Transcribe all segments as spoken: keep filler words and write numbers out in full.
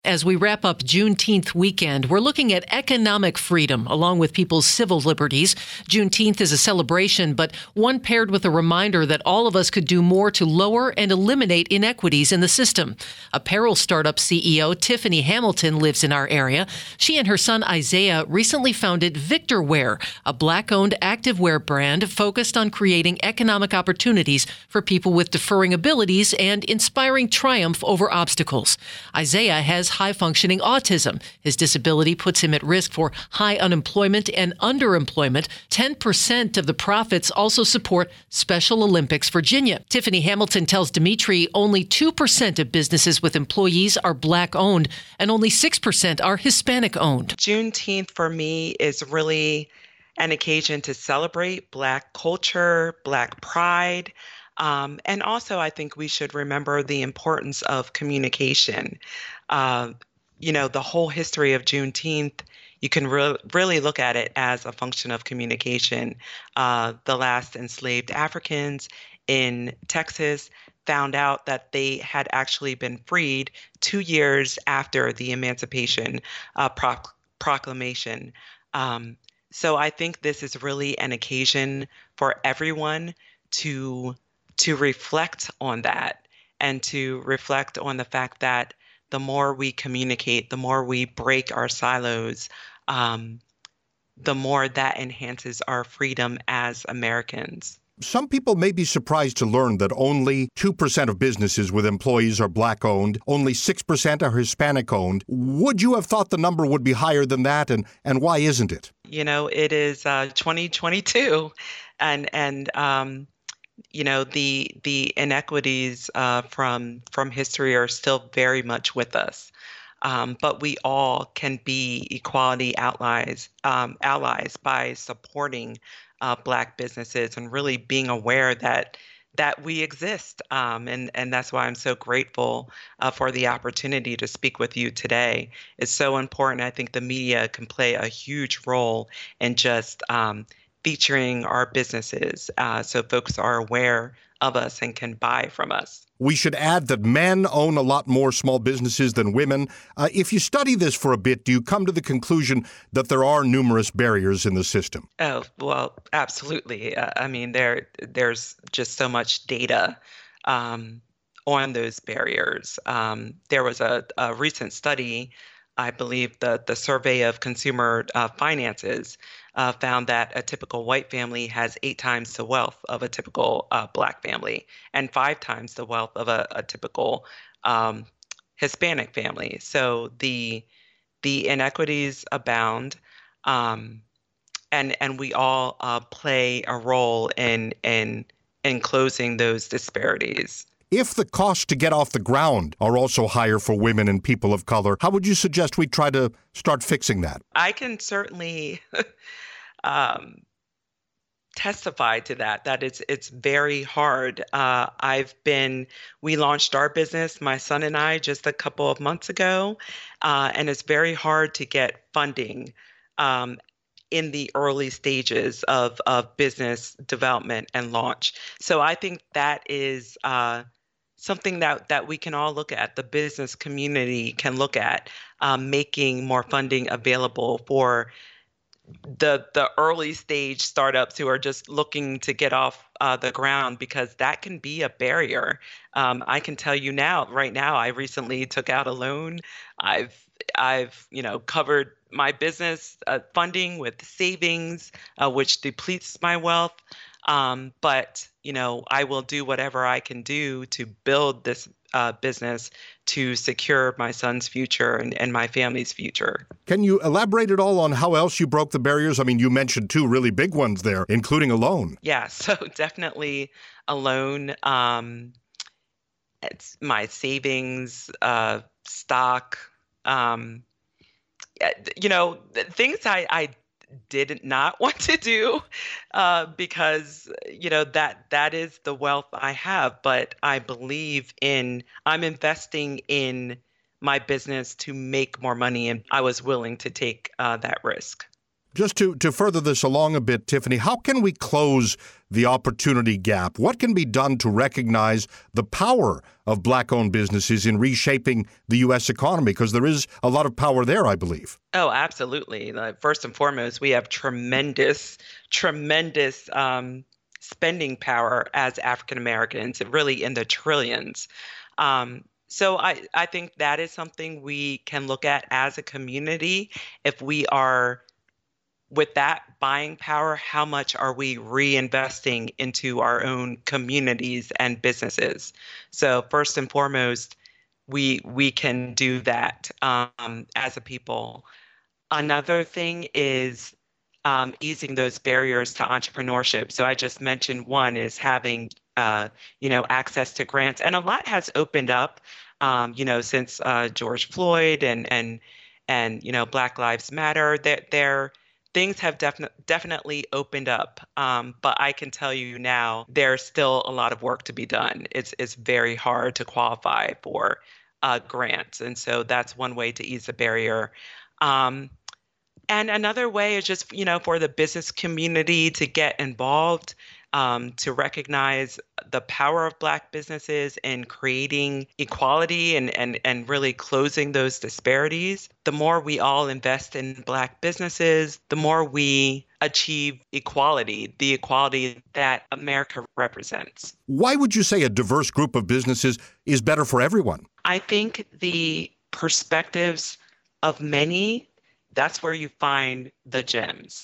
As we wrap up Juneteenth weekend, we're looking at economic freedom along with people's civil liberties. Juneteenth is a celebration, but one paired with a reminder that all of us could do more to lower and eliminate inequities in the system. Apparel startup C E O Tiffany Hamilton lives in our area. She and her son Isaiah recently founded Victor Wear, a Black-owned activewear brand focused on creating economic opportunities for people with differing abilities and inspiring triumph over obstacles. Isaiah has high-functioning autism. His disability puts him at risk for high unemployment and underemployment. ten percent of the profits also support Special Olympics Virginia. Tiffany Hamilton tells Dimitri only two percent of businesses with employees are Black-owned and only six percent are Hispanic-owned. Juneteenth for me is really an occasion to celebrate Black culture, Black pride. Um, and also, I think we should remember the importance of communication. Uh, you know, the whole history of Juneteenth, you can re- really look at it as a function of communication. Uh, the last enslaved Africans in Texas found out that they had actually been freed two years after the Emancipation uh, Proc- Proclamation. Um, so I think this is really an occasion for everyone to to reflect on that and to reflect on the fact that the more we communicate, the more we break our silos, um, the more that enhances our freedom as Americans. Some people may be surprised to learn that only two percent of businesses with employees are Black-owned, only six percent are Hispanic-owned. Would you have thought the number would be higher than that, and, and why isn't it? You know, it is uh, twenty twenty-two, and and um, you know the the inequities uh, from from history are still very much with us. Um, but we all can be equality allies um, allies by supporting uh, Black businesses and really being aware that that we exist. Um, and, and that's why I'm so grateful uh, for the opportunity to speak with you today. It's so important. I think the media can play a huge role in just um, featuring our businesses uh, so folks are aware of us and can buy from us. We should add that men own a lot more small businesses than women. Uh, if you study this for a bit, do you come to the conclusion that there are numerous barriers in the system? Oh, well, absolutely. Uh, I mean, there there's just so much data um, on those barriers. Um, there was a, a recent study, I believe the, the Survey of Consumer uh, Finances uh, found that a typical white family has eight times the wealth of a typical uh, Black family and five times the wealth of a, a typical um, Hispanic family. So the the inequities abound, um, and and we all uh, play a role in in in closing those disparities. If the costs to get off the ground are also higher for women and people of color, how would you suggest we try to start fixing that? I can certainly um, testify to that, that it's it's very hard. Uh, I've been, we launched our business, my son and I, just a couple of months ago, uh, and it's very hard to get funding um, in the early stages of, of business development and launch. So I think that is uh, something that, that we can all look at, the business community can look at, um, making more funding available for the the early stage startups who are just looking to get off uh, the ground, because that can be a barrier. Um, I can tell you now, right now, I recently took out a loan. I've I've you know covered my business uh, funding with savings, uh, which depletes my wealth. Um, but you know, I will do whatever I can do to build this uh, business to secure my son's future and, and my family's future. Can you elaborate at all on how else you broke the barriers? I mean, you mentioned two really big ones there, including a loan. Yeah, so definitely a loan. Um, it's my savings, uh, stock, um, you know, things I, I did not want to do uh, because, you know, that that is the wealth I have. But I believe in, I'm investing in my business to make more money, and I was willing to take uh, that risk. Just to, to further this along a bit, Tiffany, how can we close the opportunity gap? What can be done to recognize the power of Black-owned businesses in reshaping the U S economy? Because there is a lot of power there, I believe. Oh, absolutely. Like, first and foremost, we have tremendous, tremendous um, spending power as African Americans, really in the trillions. Um, so I, I think that is something we can look at as a community. If we are with that buying power, how much are we reinvesting into our own communities and businesses? So first and foremost, we we can do that um, as a people. Another thing is um, easing those barriers to entrepreneurship. So I just mentioned one is having uh, you know access to grants, and a lot has opened up, um, you know, since uh, George Floyd and and and you know Black Lives Matter. That there things have definitely definitely opened up, um, but I can tell you now there's still a lot of work to be done. It's it's very hard to qualify for uh, grants, and so that's one way to ease the barrier. Um, and another way is just you know for the business community to get involved, um, to recognize the power of Black businesses in creating equality and, and, and really closing those disparities. The more we all invest in Black businesses, the more we achieve equality, the equality that America represents. Why would you say a diverse group of businesses is better for everyone? I think the perspectives of many, that's where you find the gems.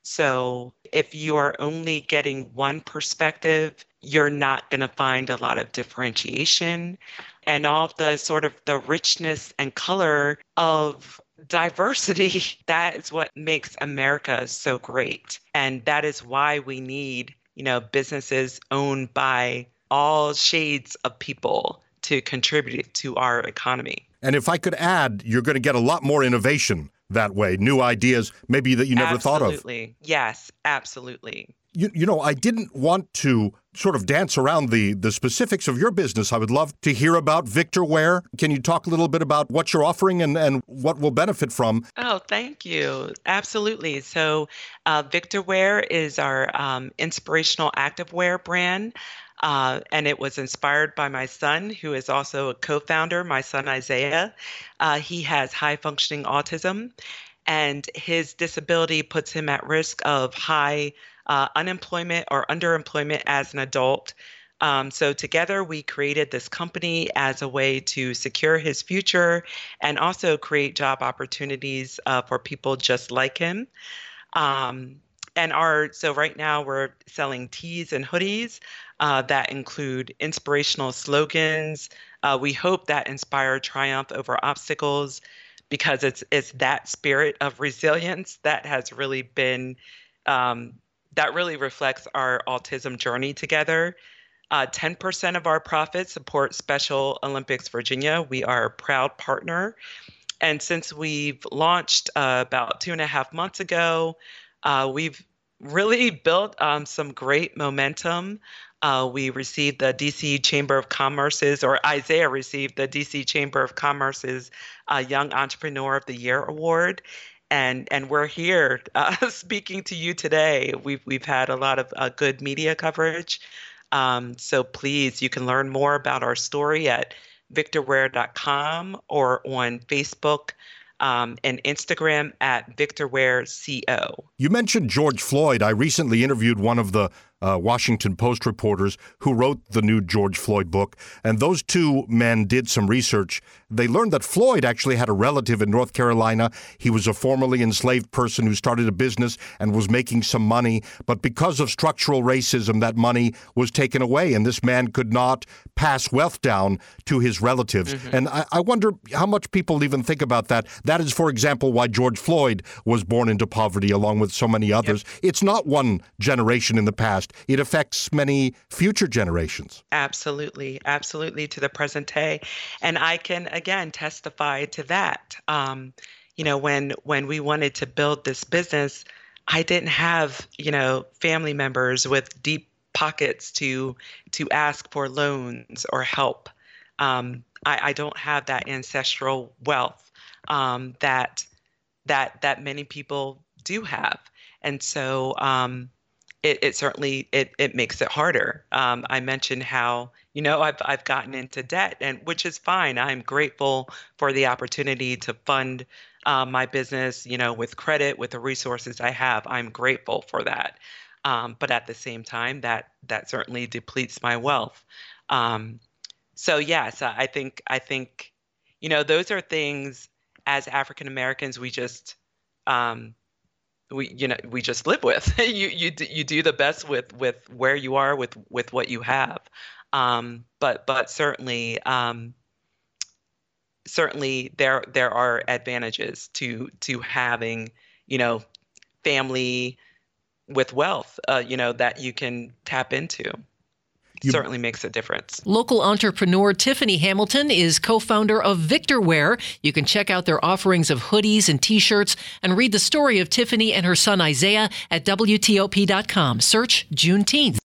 So if you are only getting one perspective, you're not going to find a lot of differentiation and all the sort of the richness and color of diversity. That is what makes America so great. And that is why we need, you know, businesses owned by all shades of people to contribute to our economy. And if I could add, you're going to get a lot more innovation that way, new ideas maybe that you never absolutely. thought of. Absolutely. Yes, absolutely. You, you know, I didn't want to sort of dance around the, the specifics of your business. I would love to hear about VictorWare. Can you talk a little bit about what you're offering and, and what we'll benefit from? Oh, thank you. Absolutely. So uh, VictorWare is our um, inspirational activewear brand. Uh, and it was inspired by my son, who is also a co-founder, my son Isaiah. Uh, he has high functioning autism, and his disability puts him at risk of high uh, unemployment or underemployment as an adult. Um, so together we created this company as a way to secure his future and also create job opportunities uh, for people just like him. Um, and our so right now we're selling tees and hoodies uh, that include inspirational slogans. Uh, we hope that inspire triumph over obstacles, because it's it's that spirit of resilience that has really been um, that really reflects our autism journey together. Uh, ten percent of our profits support Special Olympics Virginia. We are a proud partner. And since we've launched uh, about two and a half months ago, uh, we've really built um, some great momentum. Uh, we received the D C Chamber of Commerce's, or Isaiah received the D C Chamber of Commerce's uh, Young Entrepreneur of the Year Award. And and we're here uh, speaking to you today. We've, we've had a lot of uh, good media coverage. Um, so please, you can learn more about our story at victorware dot com or on Facebook um, and Instagram at VictorWareCo. You mentioned George Floyd. I recently interviewed one of the uh, Washington Post reporters who wrote the new George Floyd book, and those two men did some research. They learned that Floyd actually had a relative in North Carolina. He was a formerly enslaved person who started a business and was making some money, but because of structural racism, that money was taken away, and this man could not pass wealth down to his relatives. Mm-hmm. And I, I wonder how much people even think about that. That is, for example, why George Floyd was born into poverty along with so many others. Yep. It's not one generation in the past. It affects many future generations. Absolutely. Absolutely, to the present day. And I can, again, testify to that. Um, you know, when when we wanted to build this business, I didn't have, you know, family members with deep pockets to to ask for loans or help. Um, I, I don't have that ancestral wealth um, that that that many people do have. And so um, it, it certainly it it makes it harder. Um, I mentioned how, you know, I've I've gotten into debt, and which is fine. I'm grateful for the opportunity to fund uh, my business, you know, with credit, with the resources I have. I'm grateful for that. Um, but at the same time, that that certainly depletes my wealth. Um, so yes, I I think I think, you know, those are things as African Americans we just um, we you know we just live with. you you d- you do the best with with where you are with with what you have. Um, but but certainly um, certainly there there are advantages to to having, you know, family with wealth, uh, you know, that you can tap into. You, Certainly makes a difference. Local entrepreneur Tiffany Hamilton is co-founder of Victor Wear. You can check out their offerings of hoodies and T-shirts and read the story of Tiffany and her son Isaiah at W T O P dot com. Search Juneteenth.